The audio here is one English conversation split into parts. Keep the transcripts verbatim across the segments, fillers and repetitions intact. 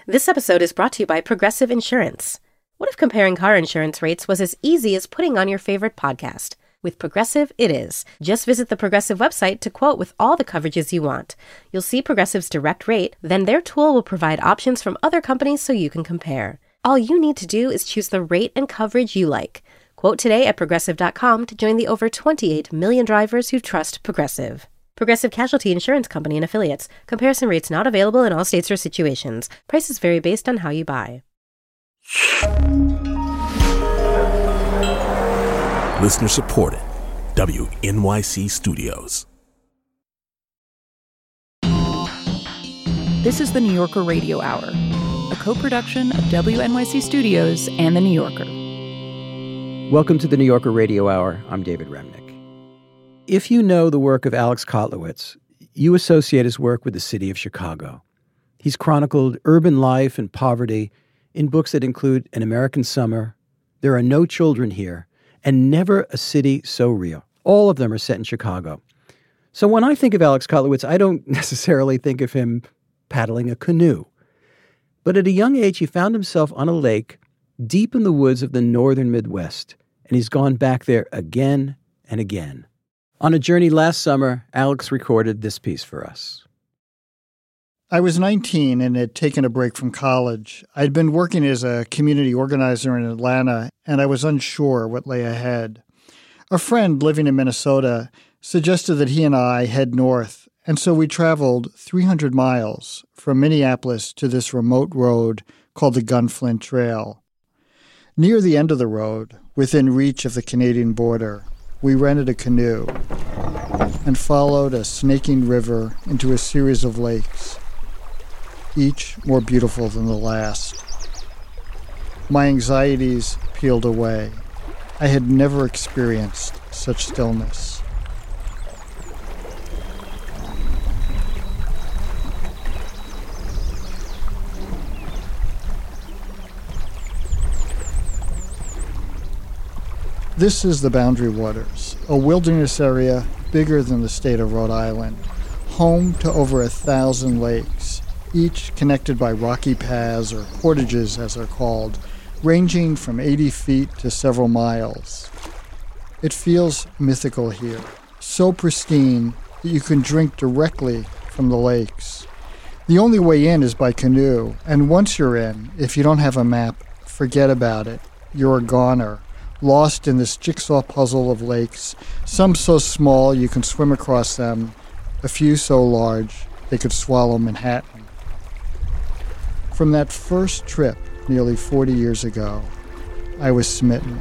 This episode is brought to you by Progressive Insurance. What if comparing car insurance rates was as easy as putting on your favorite podcast? With Progressive, it is. Just visit the Progressive website to quote with all the coverages you want. You'll see Progressive's direct rate, then their tool will provide options from other companies so you can compare. All you need to do is choose the rate and coverage you like. Quote today at Progressive dot com to join the over twenty-eight million drivers who trust Progressive. Progressive Casualty Insurance Company and Affiliates. Comparison rates not available in all states or situations. Prices vary based on how you buy. Listener supported. W N Y C Studios. This is the New Yorker Radio Hour, a co-production of W N Y C Studios and The New Yorker. Welcome to the New Yorker Radio Hour. I'm David Remnick. If you know the work of Alex Kotlowitz, you associate his work with the city of Chicago. He's chronicled urban life and poverty in books that include An American Summer, There Are No Children Here, and Never a City So Real. All of them are set in Chicago. So when I think of Alex Kotlowitz, I don't necessarily think of him paddling a canoe. But at a young age, he found himself on a lake deep in the woods of the northern Midwest, and he's gone back there again and again. On a journey last summer, Alex recorded this piece for us. I was nineteen and had taken a break from college. I'd been working as a community organizer in Atlanta, and I was unsure what lay ahead. A friend living in Minnesota suggested that he and I head north, and so we traveled three hundred miles from Minneapolis to this remote road called the Gunflint Trail. Near the end of the road, within reach of the Canadian border, we rented a canoe and followed a snaking river into a series of lakes, each more beautiful than the last. My anxieties peeled away. I had never experienced such stillness. This is the Boundary Waters, a wilderness area bigger than the state of Rhode Island, home to over a thousand lakes, each connected by rocky paths, or portages as they're called, ranging from eighty feet to several miles. It feels mythical here, so pristine that you can drink directly from the lakes. The only way in is by canoe, and once you're in, if you don't have a map, forget about it. You're a goner, lost in this jigsaw puzzle of lakes, some so small you can swim across them, a few so large they could swallow Manhattan. From that first trip nearly forty years ago, I was smitten.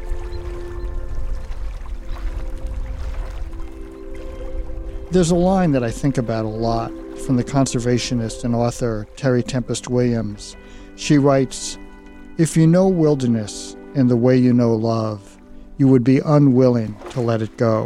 There's a line that I think about a lot from the conservationist and author Terry Tempest Williams. She writes, "If you know wilderness in the way you know love, you would be unwilling to let it go."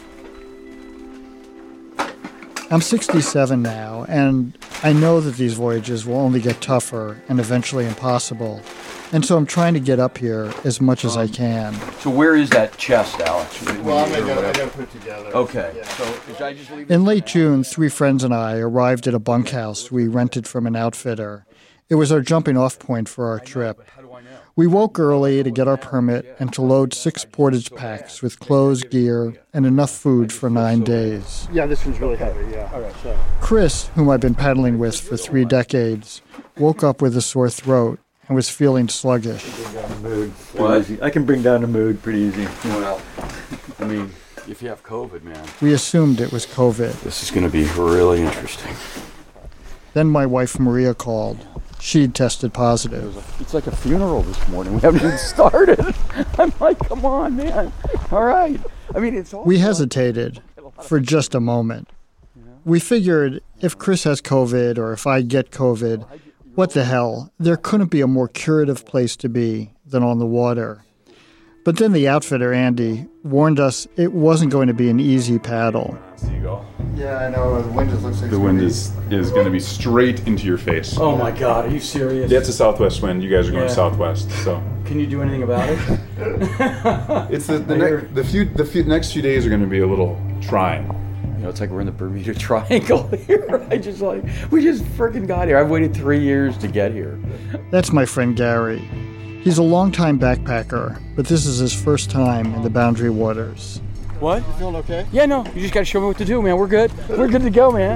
I'm sixty-seven now, and I know that these voyages will only get tougher and eventually impossible, and so I'm trying to get up here as much as I can. So where is that chest, Alex? Well, I'm going to put it together. Okay. Yeah. So should I just leave In late June, three friends and I arrived at a bunkhouse we rented from an outfitter. It was our jumping-off point for our trip. We woke early to get our permit and to load six portage packs with clothes, gear, and enough food for nine days. Yeah, this one's really heavy, yeah. All right, so. Chris, whom I've been paddling with for three decades, woke up with a sore throat and was feeling sluggish. What? I can bring down the mood pretty easy. Well, I mean, if you have COVID, man. We assumed it was COVID. This is going to be really interesting. Then my wife Maria called. She'd tested positive. It's like a funeral this morning. We haven't even started. I'm like, come on, man. All right. I mean, it's all. We hesitated for just a moment. We figured if Chris has COVID or if I get COVID, what the hell? There couldn't be a more curative place to be than on the water. But then the outfitter, Andy, warned us it wasn't going to be an easy paddle. Seagull. Yeah, I know. The wind just looks like The wind is, is going to be straight into your face. Oh my God, are you serious? That's a southwest wind. You guys are going Yeah. southwest, so. Can you do anything about it? It's the the, ne- the few the few, next few days are going to be a little trying. You know, it's like we're in the Bermuda Triangle here. I just like, we just freaking got here. I've waited three years to get here. That's my friend Gary. He's a longtime backpacker, but this is his first time in the Boundary Waters. What? You feeling okay? Yeah, no, you just got to show me what to do, man. We're good. We're good to go, man.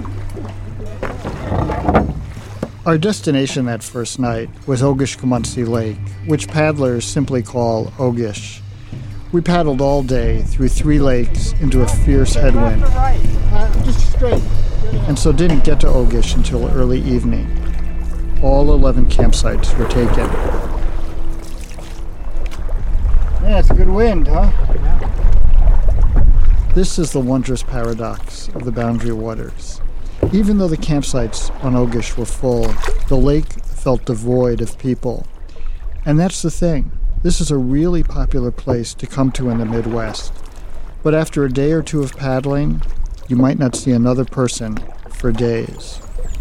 Our destination that first night was Ogishkamunsee Lake, which paddlers simply call Ogish. We paddled all day through three lakes into a fierce headwind, just straight, and so didn't get to Ogish until early evening. All eleven campsites were taken. Yeah, it's a good wind, huh? This is the wondrous paradox of the Boundary Waters. Even though the campsites on Ogish were full, the lake felt devoid of people. And that's the thing. This is a really popular place to come to in the Midwest. But after a day or two of paddling, you might not see another person for days.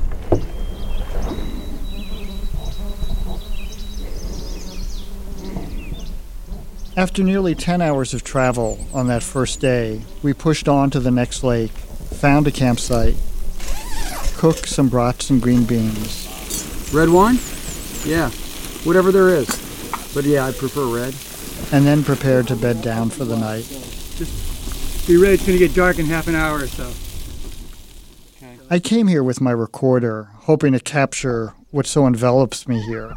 After nearly ten hours of travel on that first day, we pushed on to the next lake, found a campsite, cooked some brats and green beans. Red wine? Yeah, whatever there is. But yeah, I prefer red. And then prepared to bed down for the night. Just be ready, it's going to get dark in half an hour or so. Okay. I came here with my recorder, hoping to capture what so envelops me here.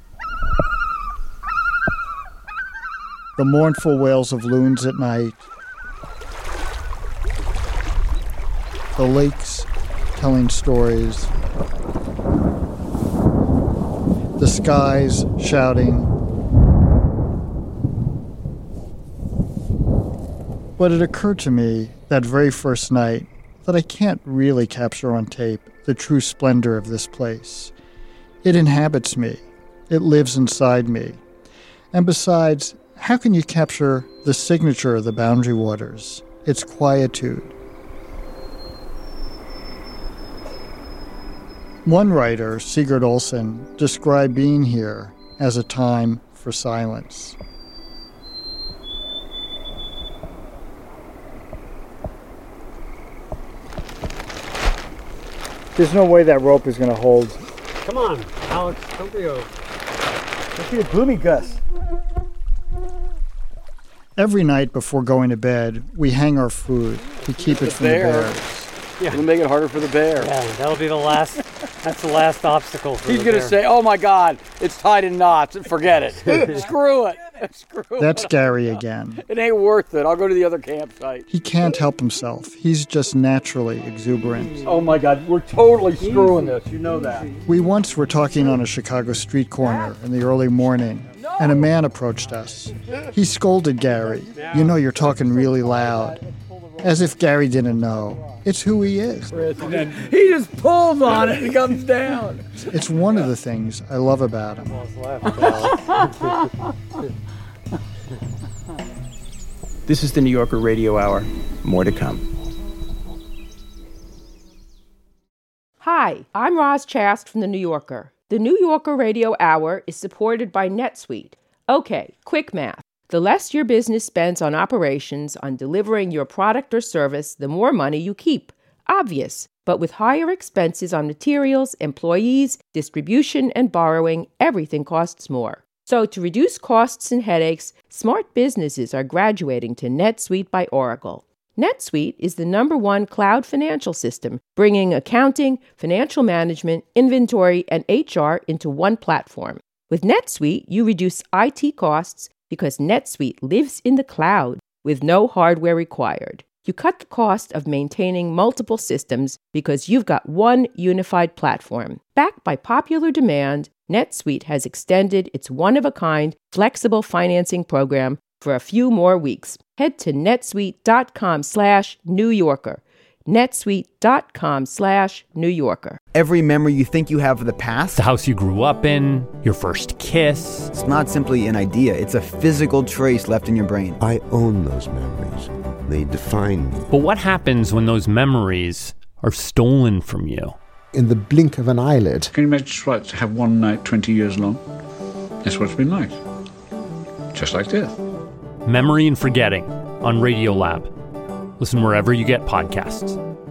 The mournful wails of loons at night. The lakes telling stories. The skies shouting. But it occurred to me that very first night that I can't really capture on tape the true splendor of this place. It inhabits me. It lives inside me. And besides, how can you capture the signature of the Boundary Waters, its quietude? One writer, Sigurd Olsen, described being here as a time for silence. There's no way that rope is going to hold. Come on, Alex, don't be a... Don't be a gloomy Gus. Every night before going to bed, we hang our food to keep it from the bears. Yeah. It'll make it harder for the bear. Yeah, that'll be the last, that's the last obstacle for He's the going to bear. say, oh my God, it's tied in knots. Forget it. Screw it. Screw That's it. Gary again. It ain't worth it. I'll go to the other campsite. He can't help himself. He's just naturally exuberant. Oh my God, we're totally screwing this. You know that. We once were talking on a Chicago street corner in the early morning, and a man approached us. He scolded Gary. You know, you're talking really loud. As if Gary didn't know. It's who he is. He just pulls on it and it comes down. It's one of the things I love about him. This is the New Yorker Radio Hour. More to come. Hi, I'm Roz Chast from The New Yorker. The New Yorker Radio Hour is supported by NetSuite. Okay, quick math. The less your business spends on operations, on delivering your product or service, the more money you keep. Obvious. But with higher expenses on materials, employees, distribution, and borrowing, everything costs more. So to reduce costs and headaches, smart businesses are graduating to NetSuite by Oracle. NetSuite is the number one cloud financial system, bringing accounting, financial management, inventory, and H R into one platform. With NetSuite, you reduce I T costs because NetSuite lives in the cloud with no hardware required. You cut the cost of maintaining multiple systems because you've got one unified platform. Backed by popular demand, NetSuite has extended its one-of-a-kind flexible financing program for a few more weeks. Head to netsuite.com slash New Yorker. netsuite.com slash New Yorker. Every memory you think you have of the past, the house you grew up in, your first kiss. It's not simply an idea, it's a physical trace left in your brain. I own those memories. They define me. But what happens when those memories are stolen from you? In the blink of an eyelid. Can you imagine what to have one night twenty years long? That's what it's been like. Just like death. Memory and Forgetting on Radiolab. Listen wherever you get podcasts.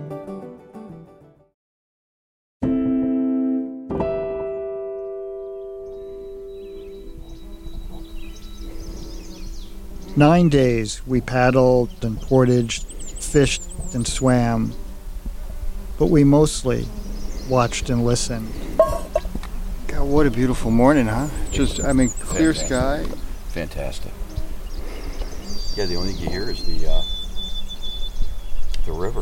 Nine days we paddled and portaged, fished and swam, but we mostly watched and listened. God, what a beautiful morning, huh? Just, I mean, clear Fantastic. sky. Fantastic. Yeah, the only thing you hear is the uh, the river.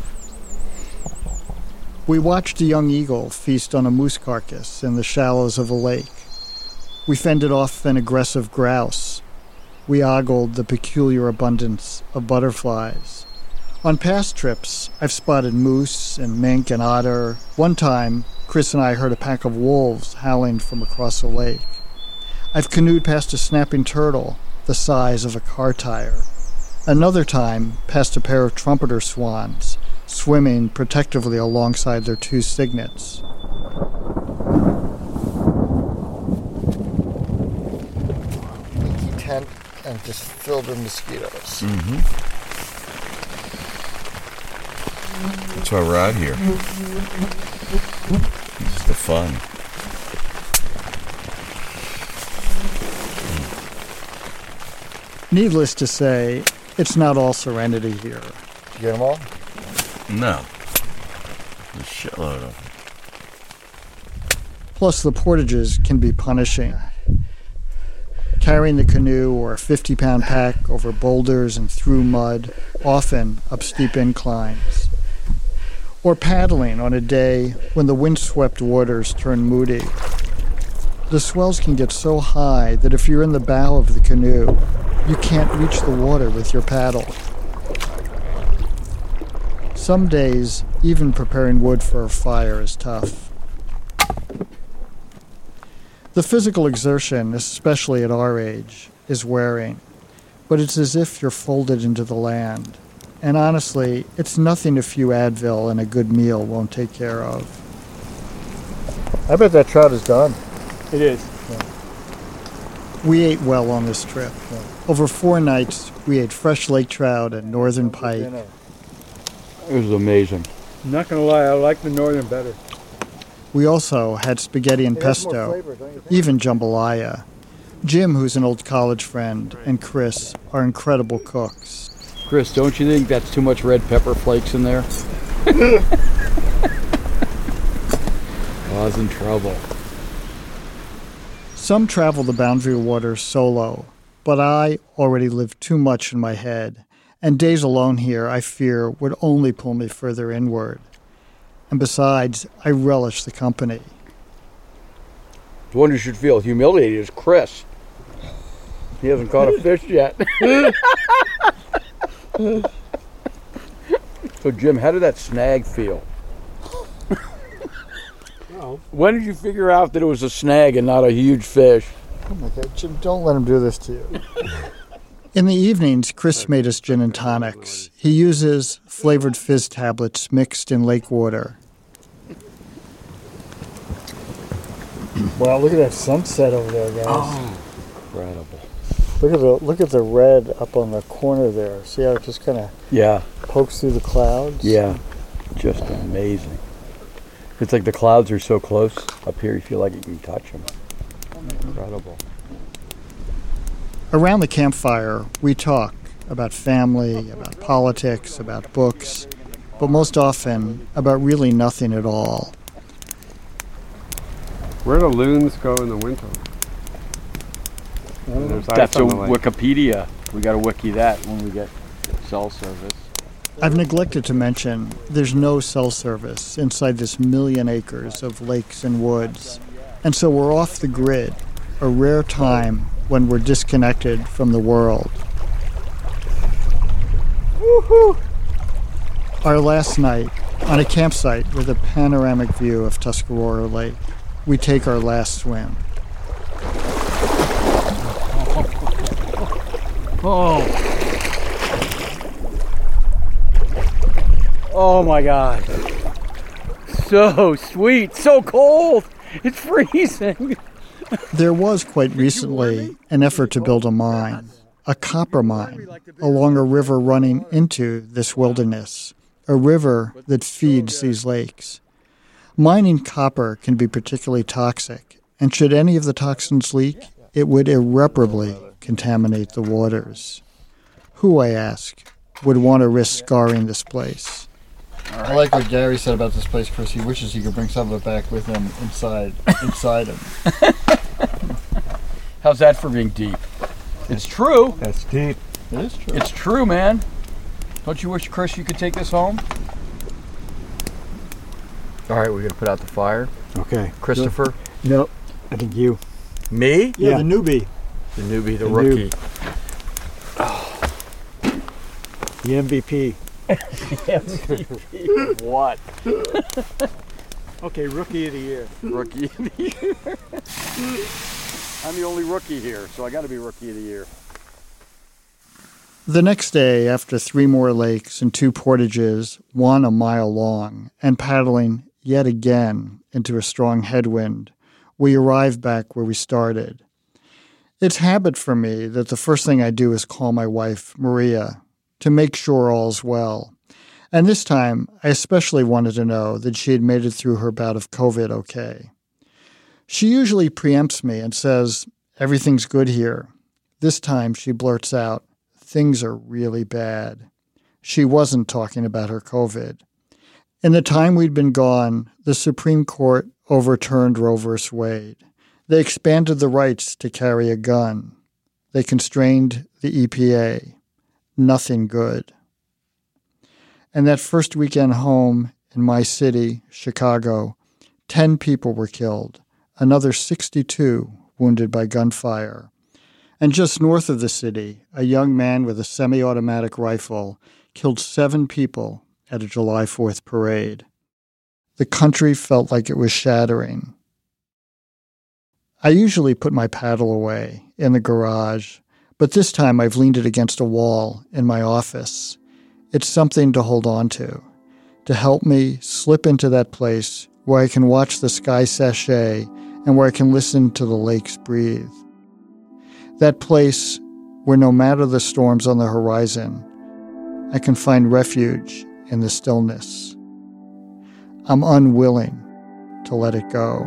We watched a young eagle feast on a moose carcass in the shallows of a lake. We fended off an aggressive grouse. We ogled the peculiar abundance of butterflies. On past trips, I've spotted moose and mink and otter. One time, Chris and I heard a pack of wolves howling from across a lake. I've canoed past a snapping turtle the size of a car tire. Another time, past a pair of trumpeter swans, swimming protectively alongside their two cygnets. Leaky tent and just filled with mosquitoes. Mm-hmm. That's why we're out here. It's the fun. Needless to say, it's not all serenity here. You get them all? No. A shitload of them. Plus, the portages can be punishing. Carrying the canoe or a fifty-pound pack over boulders and through mud, often up steep inclines. Or paddling on a day when the windswept waters turn moody. The swells can get so high that if you're in the bow of the canoe, you can't reach the water with your paddle. Some days, even preparing wood for a fire is tough. The physical exertion, especially at our age, is wearing, but it's as if you're folded into the land. And honestly, it's nothing a few Advil and a good meal won't take care of. I bet that trout is done. It is. Yeah. We ate well on this trip. Yeah. Over four nights, we ate fresh lake trout and northern pike. It was amazing. I'm not going to lie, I like the northern better. We also had spaghetti and It has more pesto, flavor, don't you think? even jambalaya. Jim, who's an old college friend, and Chris are incredible cooks. Chris, don't you think that's too much red pepper flakes in there? Causing trouble. Some travel the boundary waters solo, but I already live too much in my head, and days alone here, I fear, would only pull me further inward. And besides, I relish the company. The one who should feel humiliated is Chris. He hasn't caught a fish yet. So, Jim, how did that snag feel? Oh. When did you figure out that it was a snag and not a huge fish? Oh my God, Jim, don't let him do this to you. In the evenings, Chris made us gin and tonics. He uses flavored fizz tablets mixed in lake water. Wow, look at that sunset over there, guys. Oh, incredible. Look at the look at the red up on the corner there. See how it just kind of Yeah, pokes through the clouds? yeah, just amazing. It's like the clouds are so close up here, you feel like you can touch them. Incredible. Around the campfire, we talk about family, about politics, about books, but most often about really nothing at all. Where do loons go in the winter? There's ice That's a on the lake. Wikipedia. We got to wiki that when we get cell service. I've neglected to mention there's no cell service inside this million acres of lakes and woods, and so we're off the grid, a rare time when we're disconnected from the world. Woohoo! Our last night, on a campsite with a panoramic view of Tuscarora Lake, we take our last swim. Oh. Oh my God. So sweet, so cold. It's freezing. There was quite recently an effort to build a mine, a copper mine, along a river running into this wilderness, a river that feeds these lakes. Mining copper can be particularly toxic, and should any of the toxins leak, it would irreparably contaminate the waters. Who, I ask, would want to risk scarring this place? I like what Gary said about this place, Chris. He wishes he could bring some of it back with him inside inside him. How's that for being deep? It's true. That's deep. It is true. It's true, man. Don't you wish, Chris, you could take this home? All right, we're going to put out the fire. Okay. Christopher? No, I think you. Me? Yeah, the newbie. The newbie, the, The rookie. The M V P. M V P of what? Okay, rookie of the year. Rookie of the year. I'm the only rookie here, so I got to be rookie of the year. The next day, after three more lakes and two portages, one a mile long, and paddling yet again into a strong headwind, we arrived back where we started. It's habit for me that the first thing I do is call my wife, Maria, to make sure all's well. And this time, I especially wanted to know that she had made it through her bout of COVID okay. She usually preempts me and says, everything's good here. This time, she blurts out, things are really bad. She wasn't talking about her COVID. In the time we'd been gone, the Supreme Court overturned Roe versus Wade. They expanded the rights to carry a gun. They constrained the E P A. Nothing good. And that first weekend home in my city, Chicago, ten people were killed, another sixty-two wounded by gunfire. And just north of the city, a young man with a semi-automatic rifle killed seven people at a July fourth parade. The country felt like it was shattering. I usually put my paddle away in the garage, but this time I've leaned it against a wall in my office. It's something to hold on to, to help me slip into that place where I can watch the sky sachet and where I can listen to the lakes breathe. That place where no matter the storms on the horizon, I can find refuge in the stillness. I'm unwilling to let it go.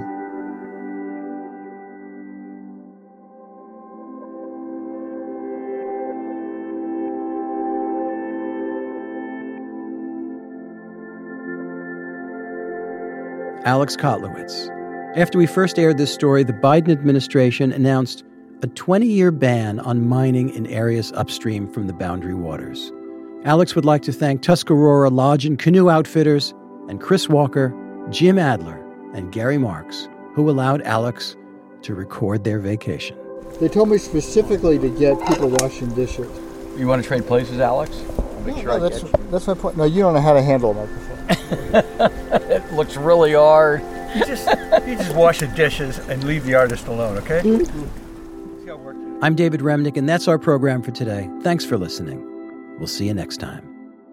Alex Kotlowitz. After we first aired this story, the Biden administration announced a twenty-year ban on mining in areas upstream from the Boundary Waters. Alex would like to thank Tuscarora Lodge and Canoe Outfitters and Chris Walker, Jim Adler, and Gary Marks, who allowed Alex to record their vacation. They told me specifically to get people washing dishes. You want to trade places, Alex? I'll make No, sure no, I that's, get you. that's my point. No, you don't know how to handle a microphone. It looks really hard. You just, you just wash the dishes and leave the artist alone, okay? I'm David Remnick, and that's our program for today. Thanks for listening. We'll see you next time.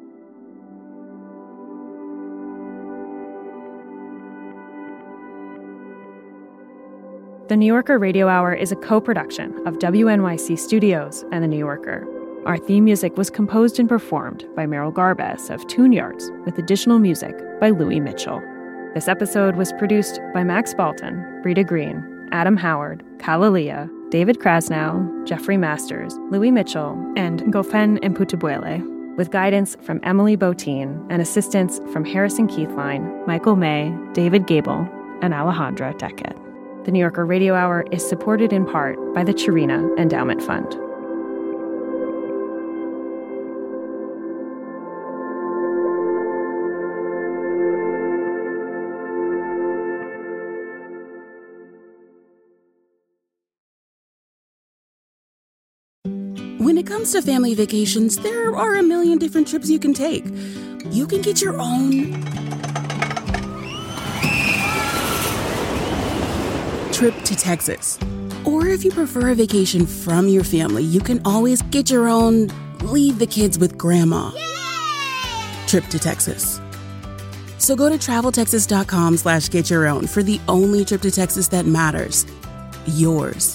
The New Yorker Radio Hour is a co-production of W N Y C Studios and The New Yorker. Our theme music was composed and performed by Merrill Garbes of Tune Yards, with additional music by Louis Mitchell. This episode was produced by Max Balton, Rita Green, Adam Howard, Kalalia, David Krasnow, Jeffrey Masters, Louis Mitchell, and Gofen Mputubwele, with guidance from Emily Botine and assistance from Harrison Keithline, Michael May, David Gable, and Alejandra Deckett. The New Yorker Radio Hour is supported in part by the Chirina Endowment Fund. When it comes to family vacations, there are a million different trips you can take. You can get your own trip to Texas. Or if you prefer a vacation from your family, you can always get your own leave the kids with grandma trip to Texas. So go to travel texas dot com slash get your own for the only trip to Texas that matters. Yours.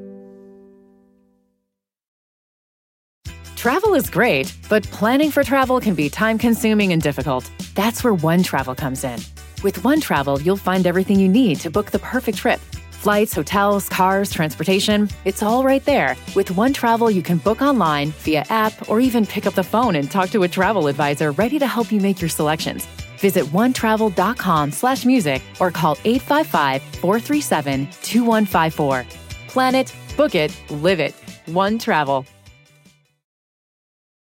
Travel is great, but planning for travel can be time-consuming and difficult. That's where One Travel comes in. With One Travel, you'll find everything you need to book the perfect trip. Flights, hotels, cars, transportation, it's all right there. With One Travel, you can book online, via app, or even pick up the phone and talk to a travel advisor ready to help you make your selections. Visit onetravel.com slash music or call eight five five, four three seven, two one five four. Plan it, book it, live it. One Travel.